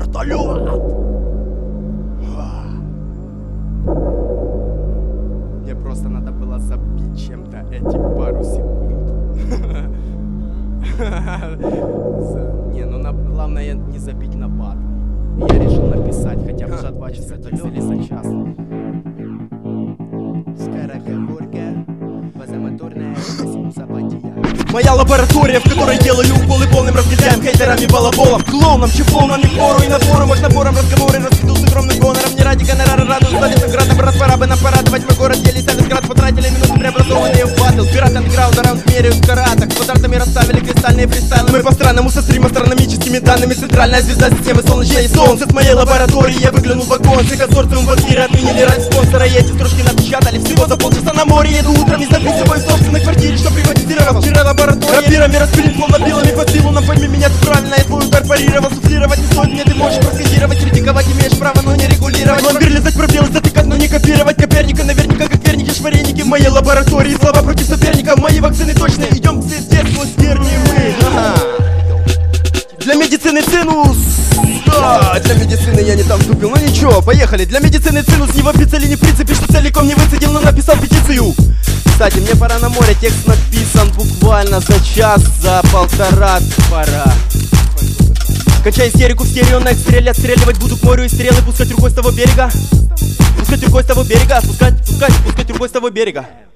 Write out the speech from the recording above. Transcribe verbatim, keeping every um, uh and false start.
вертолет. Мне просто надо было забить чем-то эти пару секунд. Не, ну на, главное не забить на бат. Я решил написать хотя бы за два часа текст или за час. Моя лаборатория, в которой делаю уколы полным разгильдяем, хейтерами, балаболом, клоуном, чефоном, не пору и на форумах, набором разговоры расцветут с огромным гонором. Не ради гонорара радуют столицам градом, раз пора бы нам порадовать. Мы город делись, а весь град потратили минуты, преобразованные в батл. Пират андеграунда, раунд меряют в каратах, квадратами расставили кристальные фристайлы. Мы по странному со стрим астрономическими данными. Центральная звезда системы солнечной. Солнце с моей лаборатории, я выглянул в окон. Все консорциум банкиры отменили ради спонсора. И эти строчки напечатали всего за полчаса на море. Еду утром и записываю в собственной квартире, что приватизировал вчера лаборатория. Рапирами распилит, словно пилами по силу. Нам пойми меня тут правильно, я твой удар парировал. Суфлировать не стоит мне, ты можешь проскодировать. Критиковать имеешь право, но не регулировать. Вампир лизать пробелы, затыкать, но не копировать. Коперника наверняка как верники, швареники в моей лаборатории. Слова против соперников, мои вакцины точные. Идем к звезде сквозь тернии мы. Ага. Для медицины цинус. Да, для медицины я не там тупил, ну ничего, поехали. Для медицины цинус не в официале, не в принципе, что целиком не выцедил, но написал петицию. Кстати, мне пора на море, текст написан буквально за час, за полтора пора. Качай истерику в стерео, на экстреле отстреливать буду к морю и стрелы пускать рукой с того берега. Пускать рукой с того берега, пускать, пускать, пускать рукой с того берега.